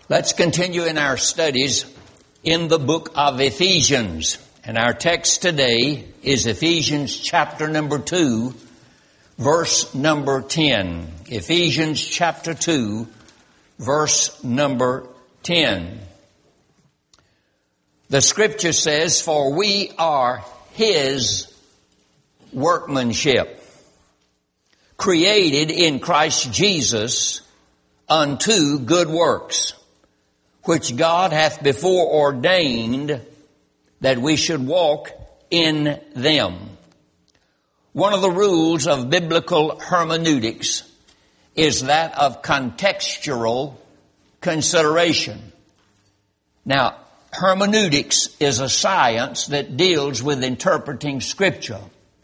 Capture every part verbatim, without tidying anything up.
Let's continue in our studies in the book of Ephesians. And our text today is Ephesians chapter number two, verse number ten. Ephesians chapter two, verse number ten. The scripture says, "For we are His workmanship, created in Christ Jesus unto good works, which God hath before ordained that we should walk in them." One of the rules of biblical hermeneutics is that of contextual consideration. Now, hermeneutics is a science that deals with interpreting Scripture.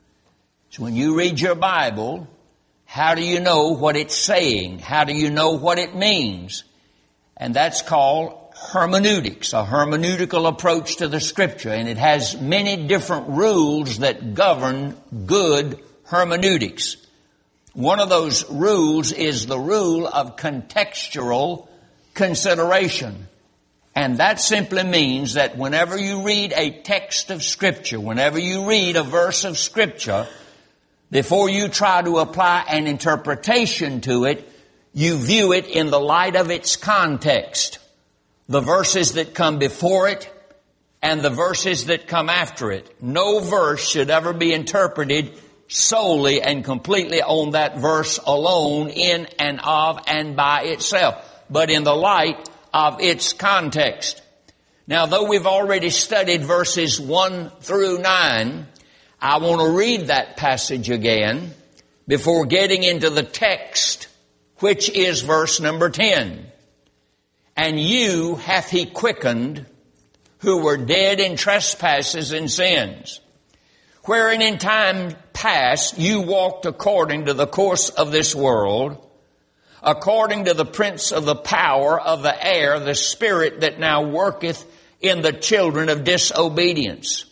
So when you read your Bible, how do you know what it's saying? How do you know what it means? And that's called hermeneutics, a hermeneutical approach to the Scripture. And it has many different rules that govern good hermeneutics. One of those rules is the rule of contextual consideration. And that simply means that whenever you read a text of Scripture, whenever you read a verse of Scripture, before you try to apply an interpretation to it, you view it in the light of its context. The verses that come before it and the verses that come after it. No verse should ever be interpreted solely and completely on that verse alone, in and of and by itself, but in the light of its context. Now, though we've already studied verses one through nine, I want to read that passage again before getting into the text, which is verse number ten. "And you hath He quickened, who were dead in trespasses and sins, wherein in time past you walked according to the course of this world, according to the prince of the power of the air, the spirit that now worketh in the children of disobedience,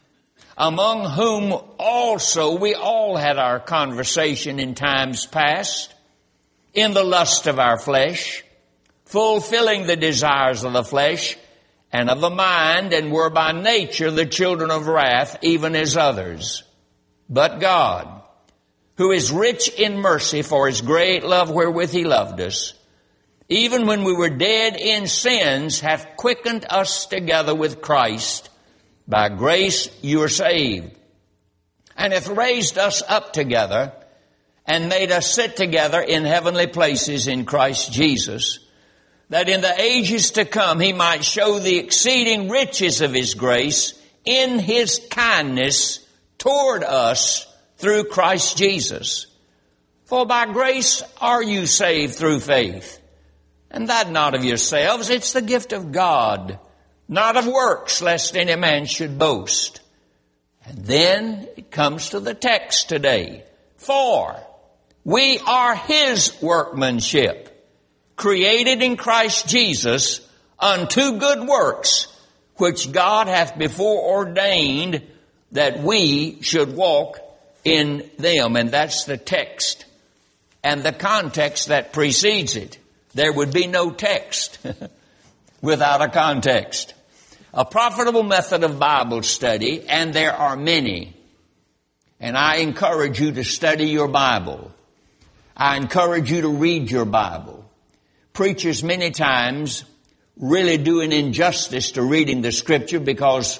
among whom also we all had our conversation in times past, in the lust of our flesh, fulfilling the desires of the flesh and of the mind, and were by nature the children of wrath, even as others. But God, who is rich in mercy for His great love wherewith He loved us, even when we were dead in sins, hath quickened us together with Christ. By grace you are saved, and hath raised us up together, and made us sit together in heavenly places in Christ Jesus, that in the ages to come He might show the exceeding riches of His grace in His kindness toward us through Christ Jesus. For by grace are you saved through faith, and that not of yourselves, it's the gift of God, not of works, lest any man should boast." And then it comes to the text today. "For we are His workmanship, created in Christ Jesus unto good works, which God hath before ordained that we should walk in them." And that's the text and the context that precedes it. There would be no text without a context. A profitable method of Bible study, and there are many. And I encourage you to study your Bible. I encourage you to read your Bible. Preachers many times really do an injustice to reading the Scripture, because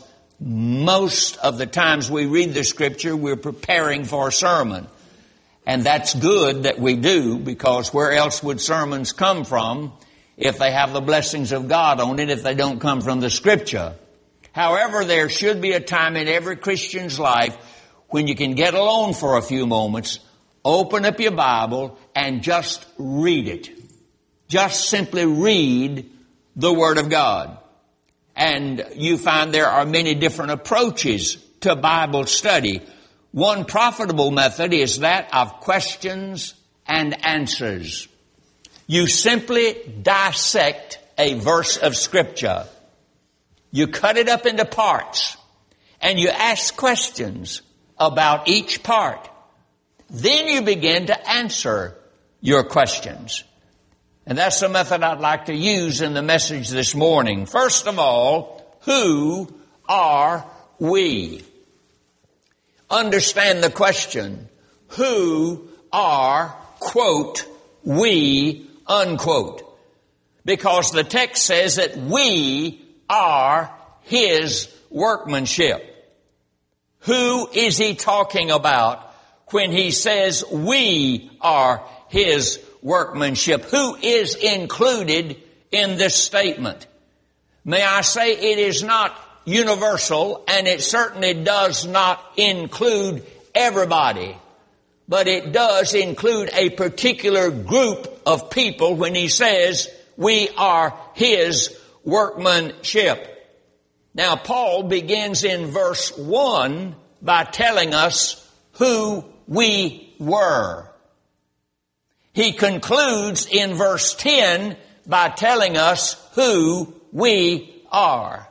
most of the times we read the Scripture, we're preparing for a sermon. And that's good that we do, because where else would sermons come from if they have the blessings of God on it, if they don't come from the Scripture? However, there should be a time in every Christian's life when you can get alone for a few moments, open up your Bible, and just read it. Just simply read the Word of God. And you find there are many different approaches to Bible study. One profitable method is that of questions and answers. You simply dissect a verse of Scripture. You cut it up into parts, and you ask questions about each part. Then you begin to answer your questions. And that's the method I'd like to use in the message this morning. First of all, who are we? Understand the question. Who are, quote, we, unquote? Because the text says that we are His workmanship. Who is He talking about when He says we are His workmanship? Who is included in this statement? May I say it is not universal, and it certainly does not include everybody, but it does include a particular group of people when He says we are His workmanship. Now, Paul begins in verse one by telling us who we were. He concludes in verse ten by telling us who we are.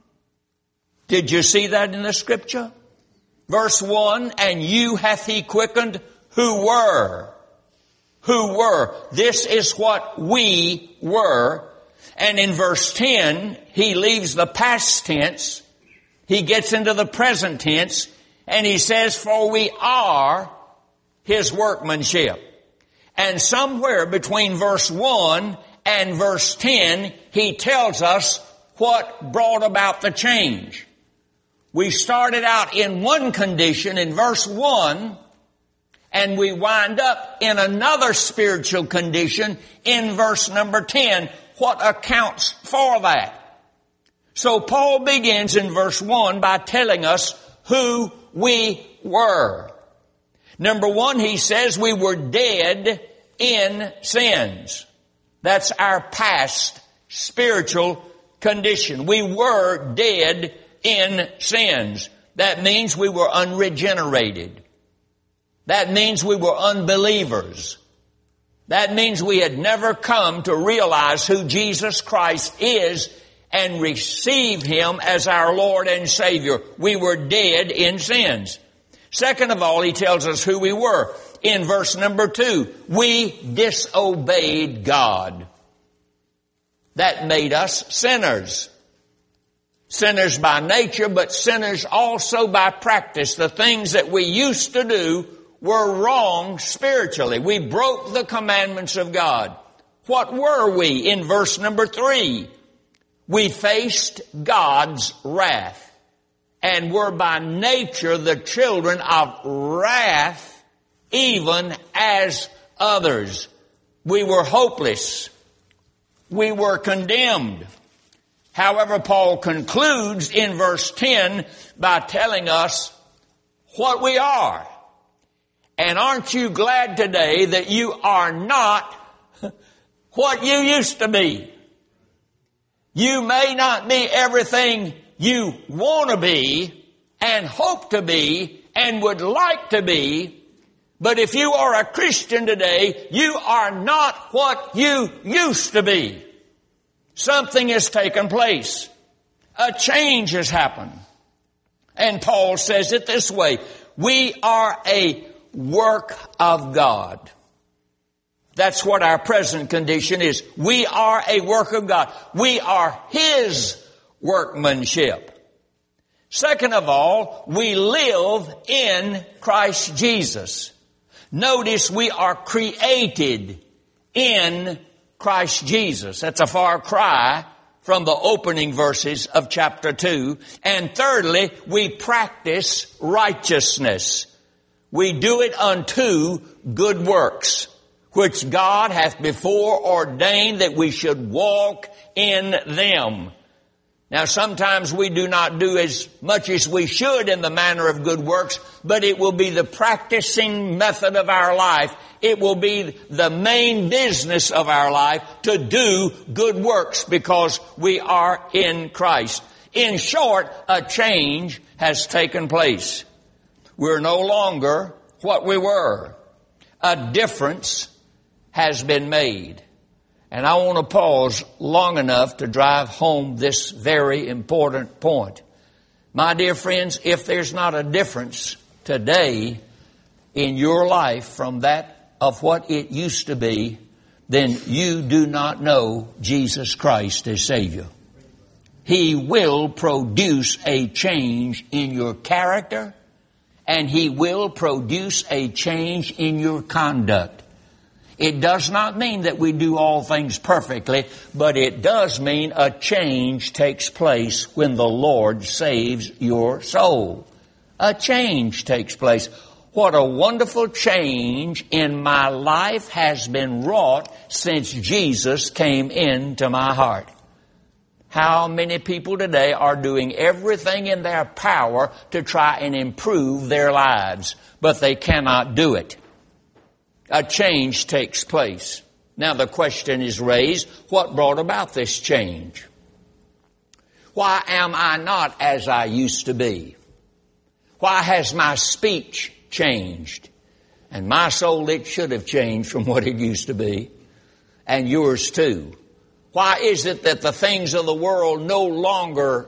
Did you see that in the Scripture? Verse one, and you hath He quickened who were. Who were. This is what we were. And in verse ten, he leaves the past tense. He gets into the present tense. And he says, for we are His workmanship. And somewhere between verse one and verse ten, he tells us what brought about the change. We started out in one condition in verse one, and we wind up in another spiritual condition in verse number ten. What accounts for that? So Paul begins in verse one by telling us who we were. Number one, he says we were dead in sins. That's our past spiritual condition. We were dead in sins. That means we were unregenerated. That means we were unbelievers. That means we had never come to realize who Jesus Christ is and receive Him as our Lord and Savior. We were dead in sins. Second of all, he tells us who we were. In verse number two, we disobeyed God. That made us sinners. Sinners by nature, but sinners also by practice. The things that we used to do were wrong spiritually. We broke the commandments of God. What were we? In verse number three, we faced God's wrath and were by nature the children of wrath, even as others. We were hopeless. We were condemned. However, Paul concludes in verse ten by telling us what we are. And aren't you glad today that you are not what you used to be? You may not be everything you want to be and hope to be and would like to be, but if you are a Christian today, you are not what you used to be. Something has taken place. A change has happened. And Paul says it this way, we are a work of God. That's what our present condition is. We are a work of God. We are His workmanship. Second of all, we live in Christ Jesus. Notice we are created in Christ Jesus. That's a far cry from the opening verses of chapter two. And thirdly, we practice righteousness. We do it unto good works, which God hath before ordained that we should walk in them. Now, sometimes we do not do as much as we should in the manner of good works, but it will be the practicing method of our life. It will be the main business of our life to do good works because we are in Christ. In short, a change has taken place. We're no longer what we were. A difference has been made. And I want to pause long enough to drive home this very important point. My dear friends, if there's not a difference today in your life from that of what it used to be, then you do not know Jesus Christ as Savior. He will produce a change in your character, and He will produce a change in your conduct. It does not mean that we do all things perfectly, but it does mean a change takes place when the Lord saves your soul. A change takes place. What a wonderful change in my life has been wrought since Jesus came into my heart. How many people today are doing everything in their power to try and improve their lives, but they cannot do it. A change takes place. Now the question is raised, what brought about this change? Why am I not as I used to be? Why has my speech changed? And my soul, it should have changed from what it used to be. And yours too. Why is it that the things of the world no longer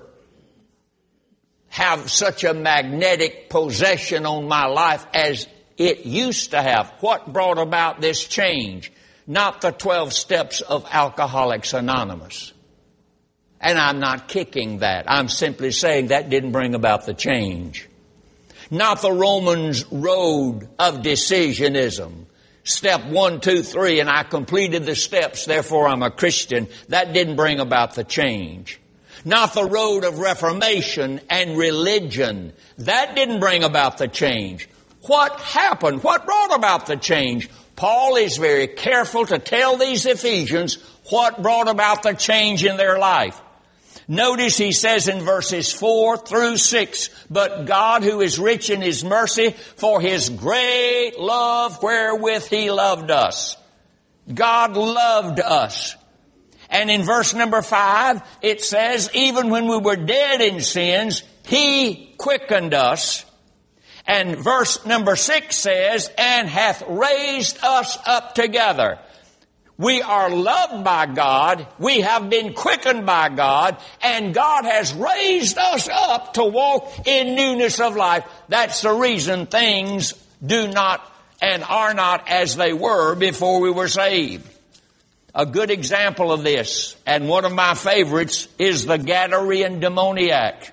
have such a magnetic possession on my life as it used to have? What brought about this change? Not the twelve steps of Alcoholics Anonymous. And I'm not kicking that. I'm simply saying that didn't bring about the change. Not the Romans road of decisionism. Step one, two, three, and I completed the steps, therefore I'm a Christian. That didn't bring about the change. Not the road of reformation and religion. That didn't bring about the change. What happened? What brought about the change? Paul is very careful to tell these Ephesians what brought about the change in their life. Notice he says in verses four through six, but God who is rich in His mercy for His great love wherewith He loved us. God loved us. And in verse number five, it says, even when we were dead in sins, He quickened us. And verse number six says, and hath raised us up together. We are loved by God, we have been quickened by God, and God has raised us up to walk in newness of life. That's the reason things do not and are not as they were before we were saved. A good example of this, and one of my favorites, is the Gadarene demoniac.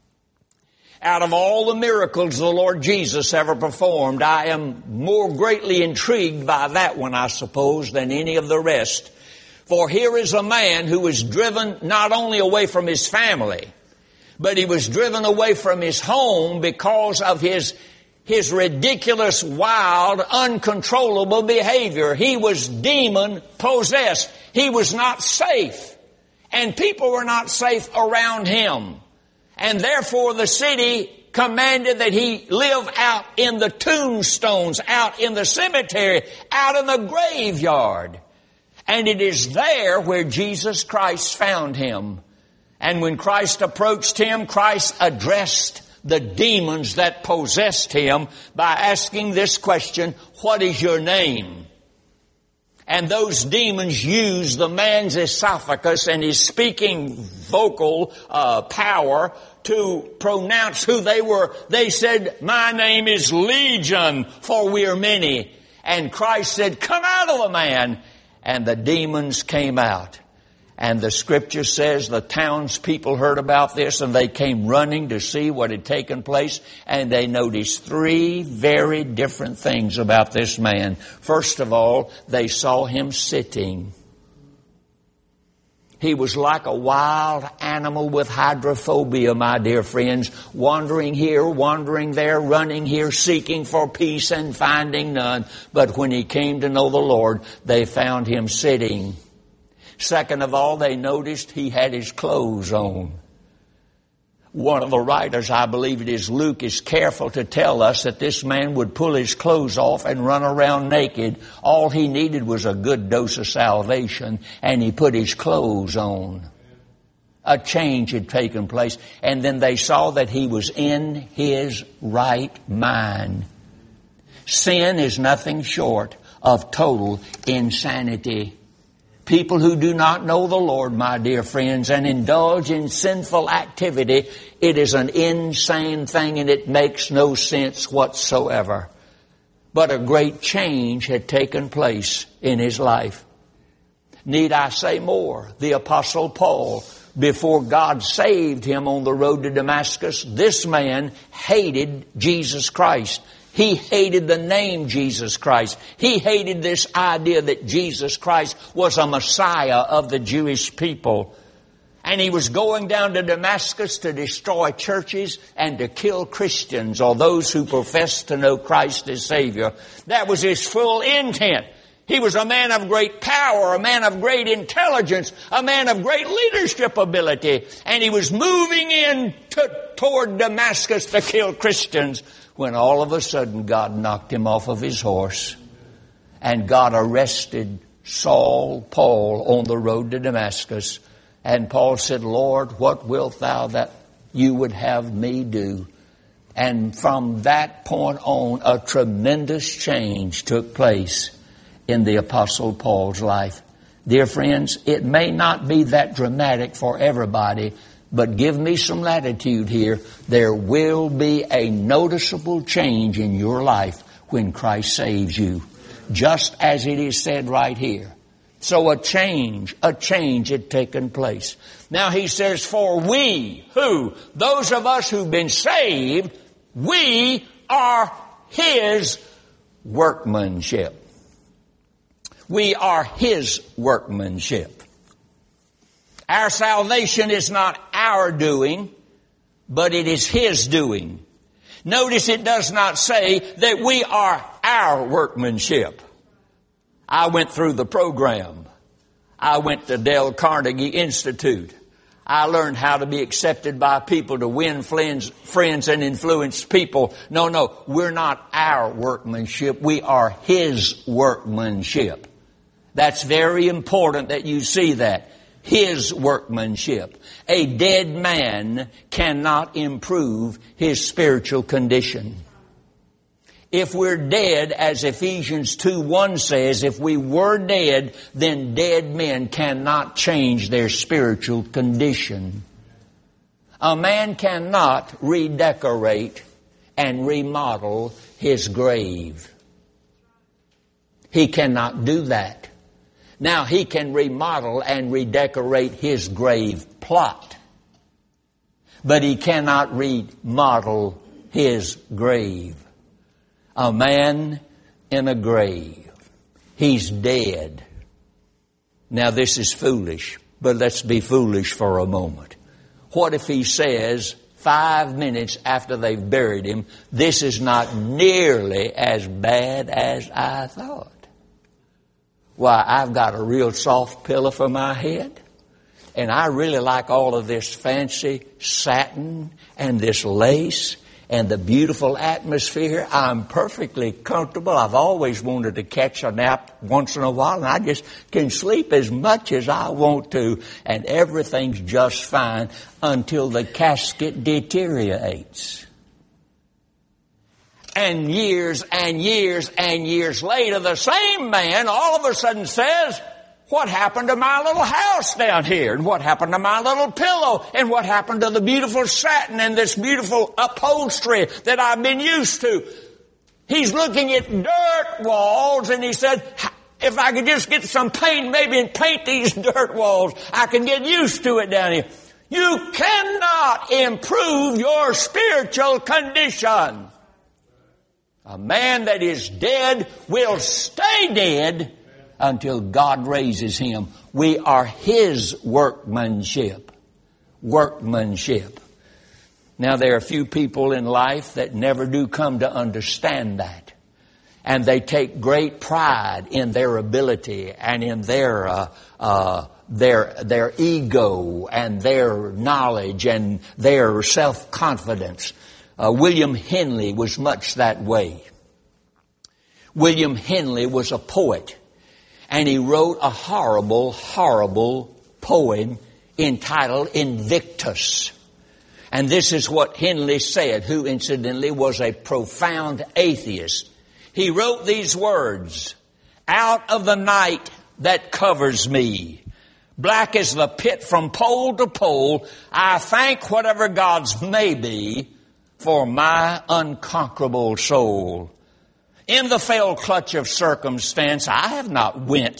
Out of all the miracles the Lord Jesus ever performed, I am more greatly intrigued by that one, I suppose, than any of the rest. For here is a man who was driven not only away from his family, but he was driven away from his home because of his, his ridiculous, wild, uncontrollable behavior. He was demon possessed. He was not safe. And people were not safe around him. And therefore the city commanded that he live out in the tombstones, out in the cemetery, out in the graveyard. And it is there where Jesus Christ found him. And when Christ approached him, Christ addressed the demons that possessed him by asking this question, what is your name? And those demons used the man's esophagus and his speaking vocal uh, power to pronounce who they were. They said, my name is Legion, for we are many. And Christ said, come out of the man. And the demons came out. And the scripture says the townspeople heard about this and they came running to see what had taken place. And they noticed three very different things about this man. First of all, they saw him sitting. He was like a wild animal with hydrophobia, my dear friends, wandering here, wandering there, running here, seeking for peace and finding none. But when he came to know the Lord, they found him sitting. Second of all, they noticed he had his clothes on. One of the writers, I believe it is Luke, is careful to tell us that this man would pull his clothes off and run around naked. All he needed was a good dose of salvation, and he put his clothes on. A change had taken place, and then they saw that he was in his right mind. Sin is nothing short of total insanity. People who do not know the Lord, my dear friends, and indulge in sinful activity, it is an insane thing and it makes no sense whatsoever. But a great change had taken place in his life. Need I say more? The Apostle Paul, before God saved him on the road to Damascus, this man hated Jesus Christ. He hated the name Jesus Christ. He hated this idea that Jesus Christ was a Messiah of the Jewish people. And he was going down to Damascus to destroy churches and to kill Christians or those who profess to know Christ as Savior. That was his full intent. He was a man of great power, a man of great intelligence, a man of great leadership ability. And he was moving in to, toward Damascus to kill Christians when all of a sudden God knocked him off of his horse. And God arrested Saul, Paul, on the road to Damascus. And Paul said, Lord, what wilt thou that you would have me do? And from that point on, a tremendous change took place in the Apostle Paul's life. Dear friends, it may not be that dramatic for everybody, but give me some latitude here. There will be a noticeable change in your life when Christ saves you, just as it is said right here. So a change, a change had taken place. Now he says, for we, who? Those of us who've been saved, we are His workmanship. We are His workmanship. Our salvation is not our doing, but it is His doing. Notice it does not say that we are our workmanship. I went through the program. I went to Dale Carnegie Institute. I learned how to be accepted by people, to win friends, friends and influence people. No, no, we're not our workmanship. We are His workmanship. That's very important that you see that. His workmanship. A dead man cannot improve his spiritual condition. If we're dead, as Ephesians two one says, if we were dead, then dead men cannot change their spiritual condition. A man cannot redecorate and remodel his grave. He cannot do that. Now, he can remodel and redecorate his grave plot, but he cannot remodel his grave. A man in a grave. He's dead. Now, this is foolish, but let's be foolish for a moment. What if he says, five minutes after they've buried him, this is not nearly as bad as I thought? Why, I've got a real soft pillow for my head, and I really like all of this fancy satin and this lace and the beautiful atmosphere. I'm perfectly comfortable. I've always wanted to catch a nap once in a while, and I just can sleep as much as I want to, and everything's just fine until the casket deteriorates. And years and years and years later, the same man all of a sudden says, what happened to my little house down here? And what happened to my little pillow? And what happened to the beautiful satin and this beautiful upholstery that I've been used to? He's looking at dirt walls, and he said, if I could just get some paint maybe and paint these dirt walls, I can get used to it down here. You cannot improve your spiritual condition. A man that is dead will stay dead until God raises him. We are His workmanship. Workmanship. Now, there are a few people in life that never do come to understand that. And they take great pride in their ability and in their uh, uh, their their ego and their knowledge and their self-confidence. Uh, William Henley was much that way. William Henley was a poet, and he wrote a horrible, horrible poem entitled Invictus. And this is what Henley said, who incidentally was a profound atheist. He wrote these words, out of the night that covers me, black as the pit from pole to pole, I thank whatever gods may be for my unconquerable soul. In the fell clutch of circumstance, I have not winced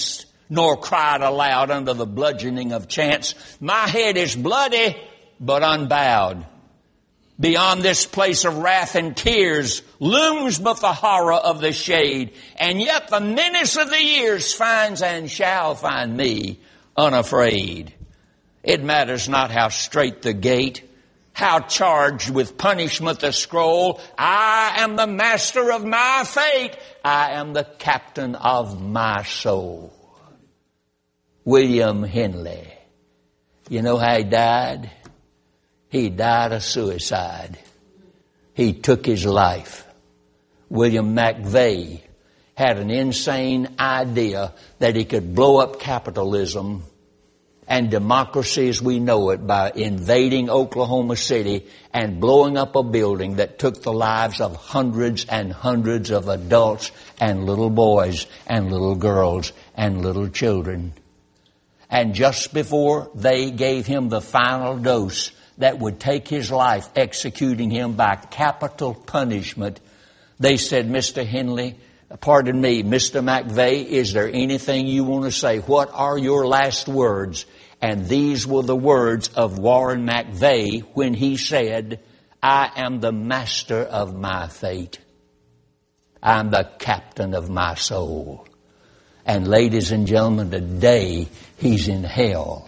nor cried aloud under the bludgeoning of chance. My head is bloody, but unbowed. Beyond this place of wrath and tears looms but the horror of the shade, and yet the menace of the years finds and shall find me unafraid. It matters not how straight the gate, how charged with punishment the scroll. I am the master of my fate. I am the captain of my soul. William Henley. You know how he died? He died of suicide. He took his life. William McVeigh had an insane idea that he could blow up capitalism and democracy as we know it by invading Oklahoma City and blowing up a building that took the lives of hundreds and hundreds of adults and little boys and little girls and little children. And just before they gave him the final dose that would take his life, executing him by capital punishment, they said, Mister Henley, pardon me, Mister McVeigh, is there anything you want to say? What are your last words? And these were the words of Warren McVeigh when he said, I am the master of my fate. I'm the captain of my soul. And ladies and gentlemen, today he's in hell.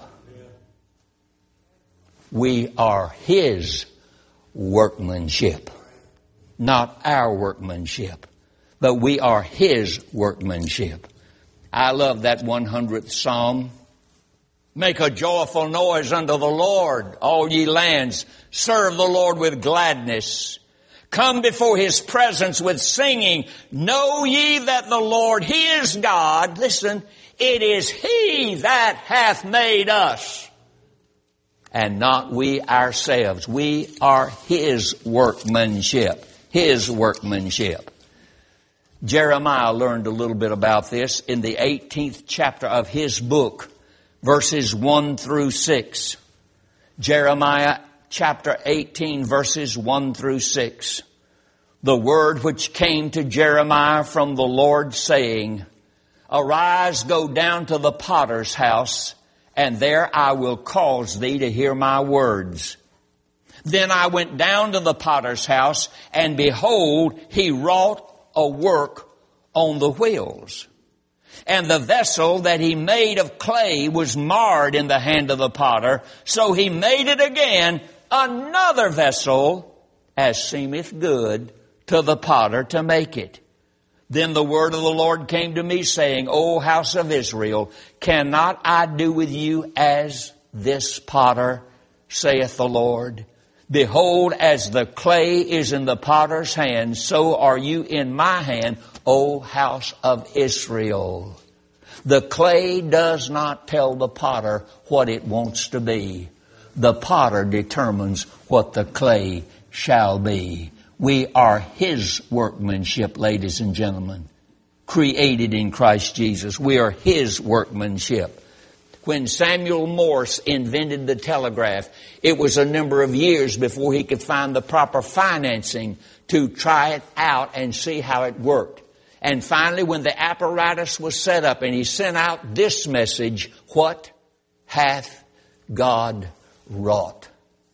We are his workmanship, not our workmanship, but we are his workmanship. I love that one hundredth Psalm. Make a joyful noise unto the Lord, all ye lands. Serve the Lord with gladness. Come before his presence with singing. Know ye that the Lord, he is God. Listen, it is he that hath made us, and not we ourselves. We are his workmanship. His workmanship. Jeremiah learned a little bit about this in the eighteenth chapter of his book, verses one through six. Jeremiah chapter eighteen, verses one through six. The word which came to Jeremiah from the Lord, saying, Arise, go down to the potter's house, and there I will cause thee to hear my words. Then I went down to the potter's house, and behold, he wrought a work on the wheels. And the vessel that he made of clay was marred in the hand of the potter. So he made it again, another vessel, as seemeth good to the potter to make it. Then the word of the Lord came to me, saying, O house of Israel, cannot I do with you as this potter, saith the Lord? Behold, as the clay is in the potter's hand, so are you in my hand, O house of Israel. The clay does not tell the potter what it wants to be. The potter determines what the clay shall be. We are his workmanship, ladies and gentlemen, created in Christ Jesus. We are his workmanship. When Samuel Morse invented the telegraph, it was a number of years before he could find the proper financing to try it out and see how it worked. And finally, when the apparatus was set up and he sent out this message, what hath God wrought?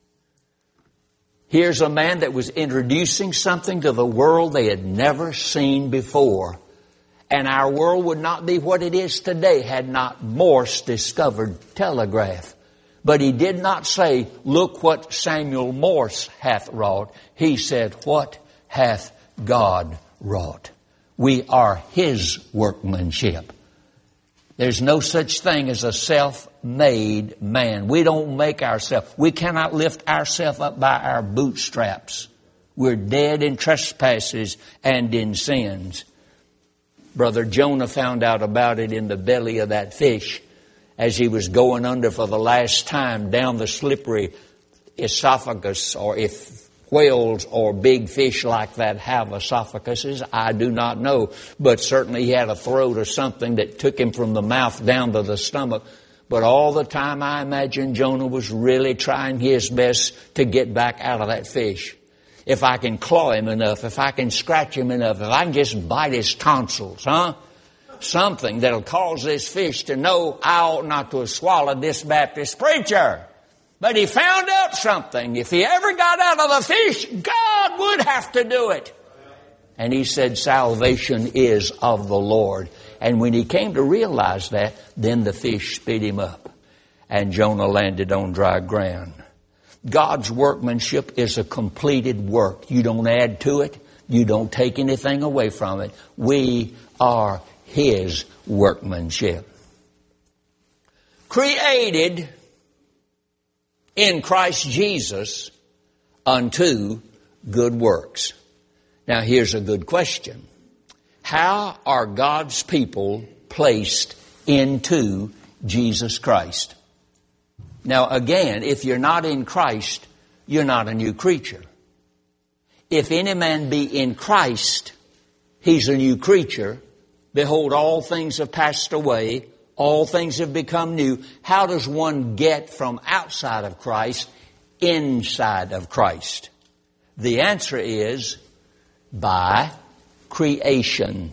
Here's a man that was introducing something to the world they had never seen before. And our world would not be what it is today had not Morse discovered telegraph. But he did not say, look what Samuel Morse hath wrought. He said, what hath God wrought? We are his workmanship. There's no such thing as a self-made man. We don't make ourselves. We cannot lift ourselves up by our bootstraps. We're dead in trespasses and in sins. Brother Jonah found out about it in the belly of that fish as he was going under for the last time down the slippery esophagus, or if whales or big fish like that have esophaguses, I do not know. But certainly he had a throat or something that took him from the mouth down to the stomach. But all the time I imagine Jonah was really trying his best to get back out of that fish. If I can claw him enough, if I can scratch him enough, if I can just bite his tonsils, huh? something that'll cause this fish to know I ought not to have swallowed this Baptist preacher. But he found out something. If he ever got out of the fish, God would have to do it. And he said, salvation is of the Lord. And when he came to realize that, then the fish spit him up. And Jonah landed on dry ground. God's workmanship is a completed work. You don't add to it. You don't take anything away from it. We are His workmanship. Created in Christ Jesus unto good works. Now here's a good question. How are God's people placed into Jesus Christ? Now again, if you're not in Christ, you're not a new creature. If any man be in Christ, he's a new creature. Behold, all things have passed away. All things have become new. How does one get from outside of Christ inside of Christ? The answer is by creation.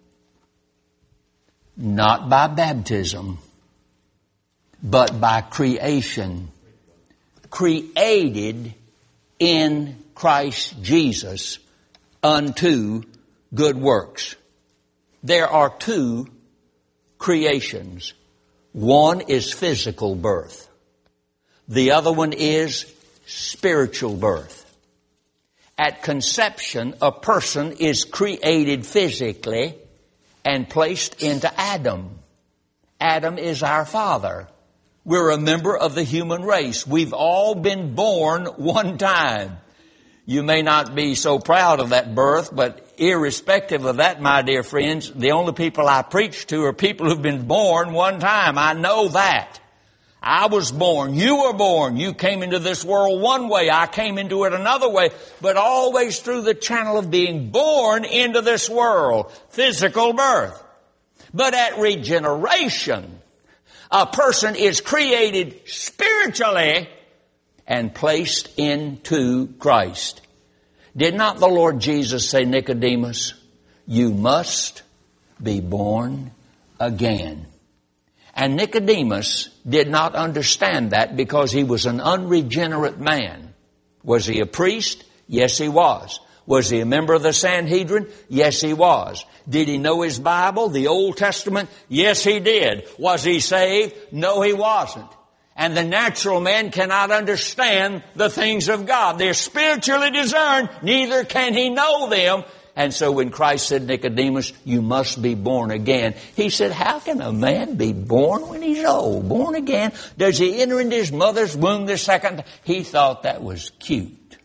Not by baptism, but by creation. Created in Christ Jesus unto good works. There are two creations. One is physical birth. The other one is spiritual birth. At conception, a person is created physically and placed into Adam. Adam is our father. We're a member of the human race. We've all been born one time. You may not be so proud of that birth, but irrespective of that, my dear friends, the only people I preach to are people who've been born one time. I know that. I was born. You were born. You came into this world one way. I came into it another way. But always through the channel of being born into this world. Physical birth. But at regeneration, a person is created spiritually and placed into Christ. Did not the Lord Jesus say, Nicodemus, you must be born again? And Nicodemus did not understand that because he was an unregenerate man. Was he a priest? Yes, he was. Was he a member of the Sanhedrin? Yes, he was. Did he know his Bible, the Old Testament? Yes, he did. Was he saved? No, he wasn't. And the natural man cannot understand the things of God. They're spiritually discerned, neither can he know them. And so when Christ said, Nicodemus, you must be born again, he said, how can a man be born when he's old? Born again? Does he enter into his mother's womb the second time? He thought that was cute.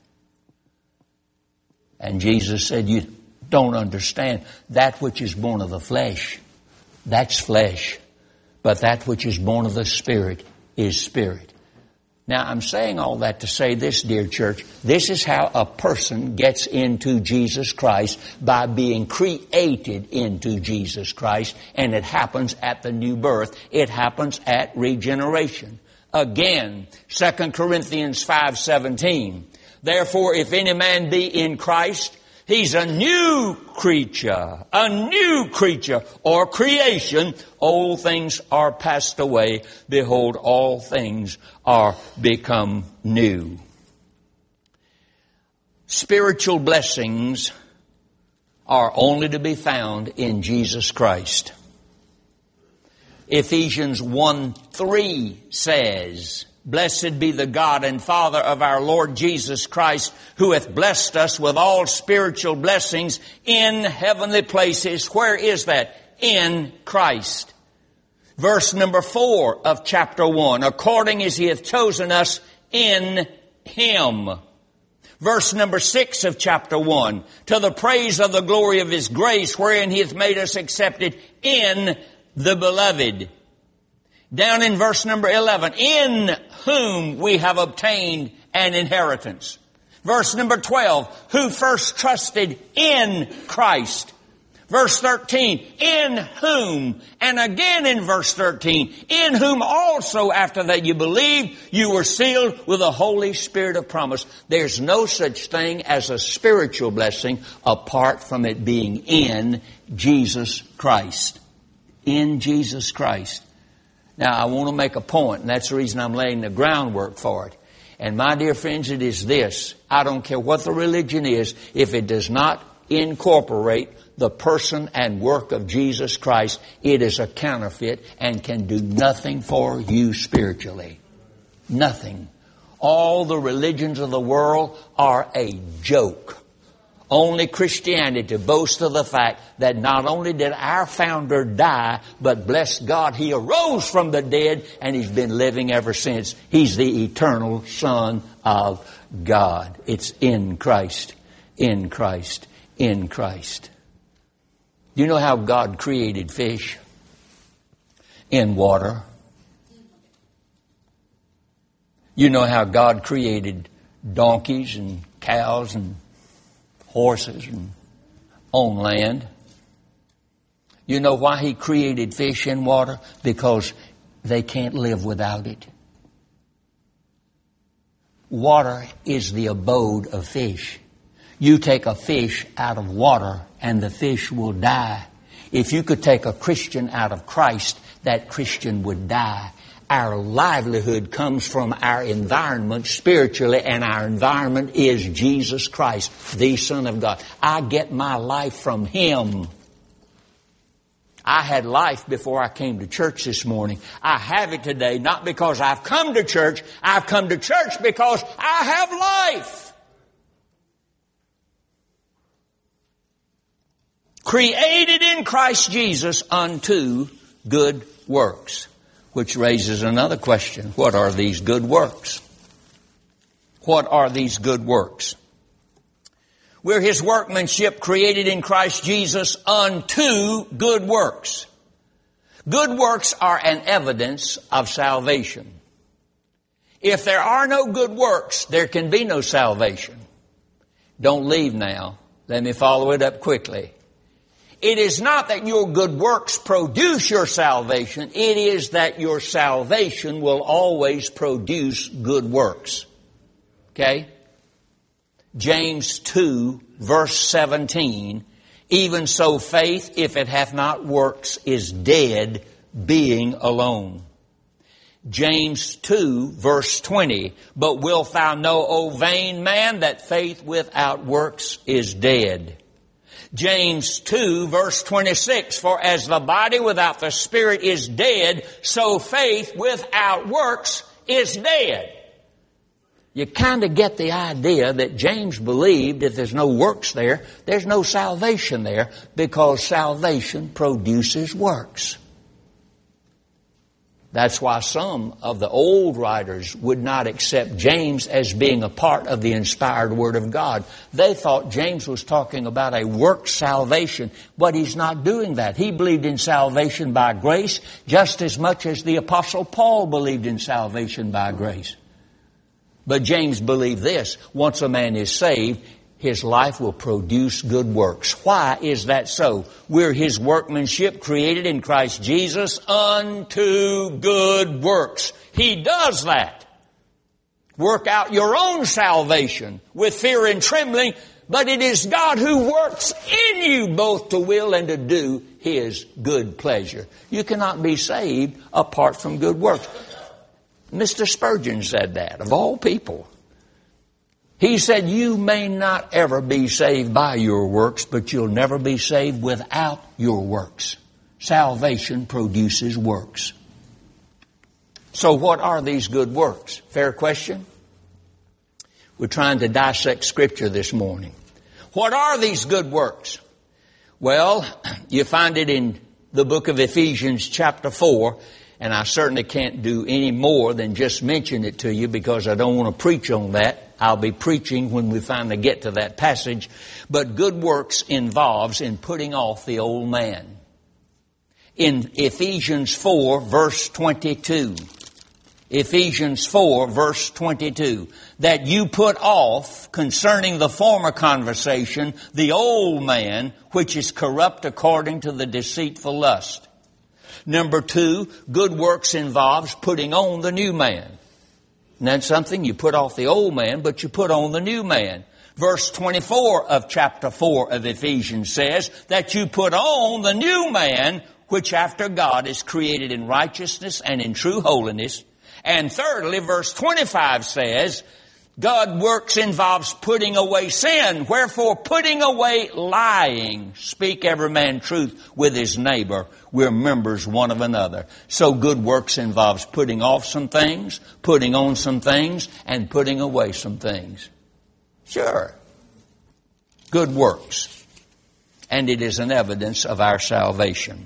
And Jesus said, you don't understand. That which is born of the flesh, that's flesh. But that which is born of the Spirit is spirit. Now, I'm saying all that to say this, dear church. This is how a person gets into Jesus Christ, by being created into Jesus Christ. And it happens at the new birth. It happens at regeneration. Again, Second Corinthians five seventeen. Therefore, if any man be in Christ, he's a new creature, a new creature or creation. Old things are passed away. Behold, all things are become new. Spiritual blessings are only to be found in Jesus Christ. Ephesians one three says, Blessed be the God and Father of our Lord Jesus Christ, who hath blessed us with all spiritual blessings in heavenly places. Where is that? In Christ. Verse number four of chapter one. According as he hath chosen us in Him. Verse number six of chapter one. To the praise of the glory of His grace, wherein He hath made us accepted in the Beloved. Down in verse number eleven, in whom we have obtained an inheritance. Verse number twelve, who first trusted in Christ. Verse thirteen, in whom, and again in verse thirteen, in whom also after that you believed, you were sealed with the Holy Spirit of promise. There's no such thing as a spiritual blessing apart from it being in Jesus Christ. in Jesus Christ. Now, I want to make a point, and that's the reason I'm laying the groundwork for it. And my dear friends, it is this. I don't care what the religion is, if it does not incorporate the person and work of Jesus Christ, it is a counterfeit and can do nothing for you spiritually. Nothing. All the religions of the world are a joke. Only Christianity boasts of the fact that not only did our founder die, but bless God, He arose from the dead and He's been living ever since. He's the eternal Son of God. It's in Christ, in Christ, in Christ. You know how God created fish? In water. You know how God created donkeys and cows and horses and on land. You know why He created fish in water? Because they can't live without it. Water is the abode of fish. You take a fish out of water and the fish will die. If you could take a Christian out of Christ, that Christian would die. Our livelihood comes from our environment spiritually, and our environment is Jesus Christ, the Son of God. I get my life from Him. I had life before I came to church this morning. I have it today, not because I've come to church. I've come to church because I have life. Created in Christ Jesus unto good works. Which raises another question. What are these good works? What are these good works? We're His workmanship created in Christ Jesus unto good works. Good works are an evidence of salvation. If there are no good works, there can be no salvation. Don't leave now. Let me follow it up quickly. It is not that your good works produce your salvation. It is that your salvation will always produce good works. Okay? James two, verse seventeen. Even so faith, if it hath not works, is dead, being alone. James two, verse twenty. But wilt thou know, O vain man, that faith without works is dead. James two, verse twenty-six, for as the body without the spirit is dead, so faith without works is dead. You kind of get the idea that James believed if there's no works there, there's no salvation there, because salvation produces works. That's why some of the old writers would not accept James as being a part of the inspired Word of God. They thought James was talking about a work salvation, but he's not doing that. He believed in salvation by grace just as much as the Apostle Paul believed in salvation by grace. But James believed this: once a man is saved, his life will produce good works. Why is that so? We're His workmanship created in Christ Jesus unto good works. He does that. Work out your own salvation with fear and trembling, but it is God who works in you both to will and to do His good pleasure. You cannot be saved apart from good works. Mister Spurgeon said that, of all people. He said, you may not ever be saved by your works, but you'll never be saved without your works. Salvation produces works. So what are these good works? Fair question. We're trying to dissect Scripture this morning. What are these good works? Well, you find it in the book of Ephesians chapter four, and I certainly can't do any more than just mention it to you because I don't want to preach on that. I'll be preaching when we finally get to that passage. But good works involves in putting off the old man. In Ephesians four, verse twenty-two. Ephesians four, verse twenty-two. That you put off, concerning the former conversation, the old man, which is corrupt according to the deceitful lust. Number two, good works involves putting on the new man. And that's something, you put off the old man, but you put on the new man. Verse twenty-four of chapter four of Ephesians says that you put on the new man, which after God is created in righteousness and in true holiness. And thirdly, verse twenty-five says, God works involves putting away sin. Wherefore, putting away lying. Speak every man truth with his neighbor. We're members one of another. So good works involves putting off some things, putting on some things, and putting away some things. Sure. Good works. And it is an evidence of our salvation.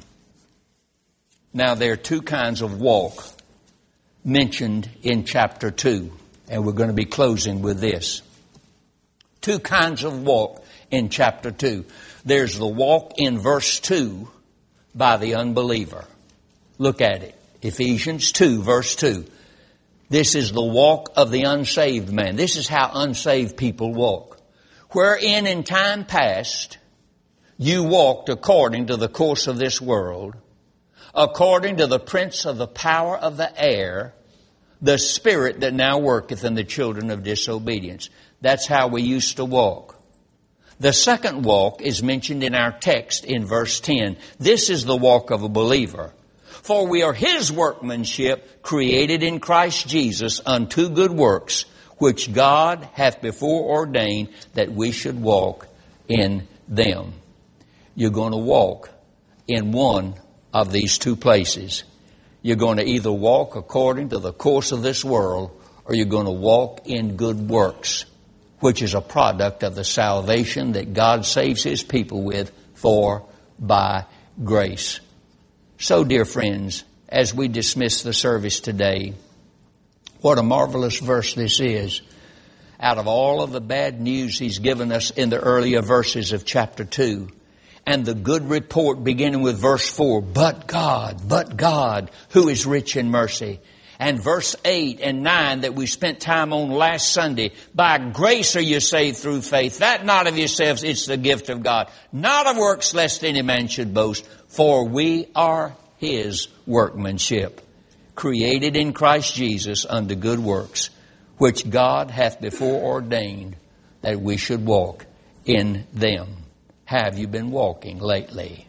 Now, there are two kinds of walk mentioned in chapter two. And we're going to be closing with this. Two kinds of walk in chapter two. There's the walk in verse two by the unbeliever. Look at it. Ephesians two, verse two. This is the walk of the unsaved man. This is how unsaved people walk. Wherein in time past you walked according to the course of this world, according to the prince of the power of the air, the spirit that now worketh in the children of disobedience. That's how we used to walk. The second walk is mentioned in our text in verse ten. This is the walk of a believer. For we are His workmanship, created in Christ Jesus unto good works, which God hath before ordained that we should walk in them. You're going to walk in one of these two places. You're going to either walk according to the course of this world, or you're going to walk in good works, which is a product of the salvation that God saves His people with for by grace. So, dear friends, as we dismiss the service today, what a marvelous verse this is. Out of all of the bad news He's given us in the earlier verses of chapter two, and the good report beginning with verse four, but God, but God, who is rich in mercy. And verse eight and nine that we spent time on last Sunday, by grace are you saved through faith, that not of yourselves, it's the gift of God, not of works lest any man should boast, for we are His workmanship, created in Christ Jesus unto good works, which God hath before ordained that we should walk in them. Have you been walking lately?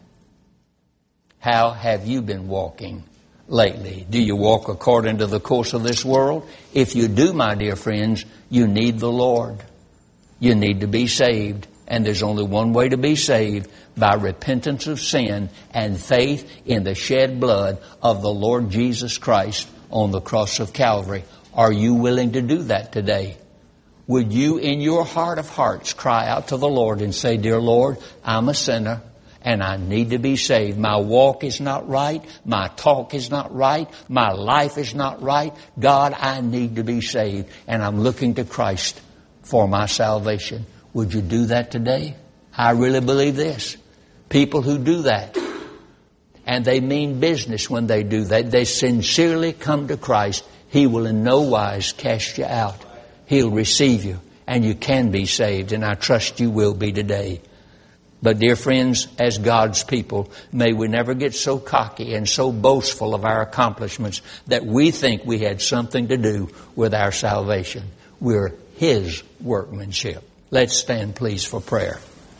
How have you been walking lately? Do you walk according to the course of this world? If you do, my dear friends, you need the Lord. You need to be saved. And there's only one way to be saved, by repentance of sin and faith in the shed blood of the Lord Jesus Christ on the cross of Calvary. Are you willing to do that today? Would you, in your heart of hearts, cry out to the Lord and say, Dear Lord, I'm a sinner and I need to be saved. My walk is not right. My talk is not right. My life is not right. God, I need to be saved, and I'm looking to Christ for my salvation. Would you do that today? I really believe this. People who do that, and they mean business when they do that, they sincerely come to Christ, He will in no wise cast you out. He'll receive you, and you can be saved, and I trust you will be today. But dear friends, as God's people, may we never get so cocky and so boastful of our accomplishments that we think we had something to do with our salvation. We're His workmanship. Let's stand, please, for prayer.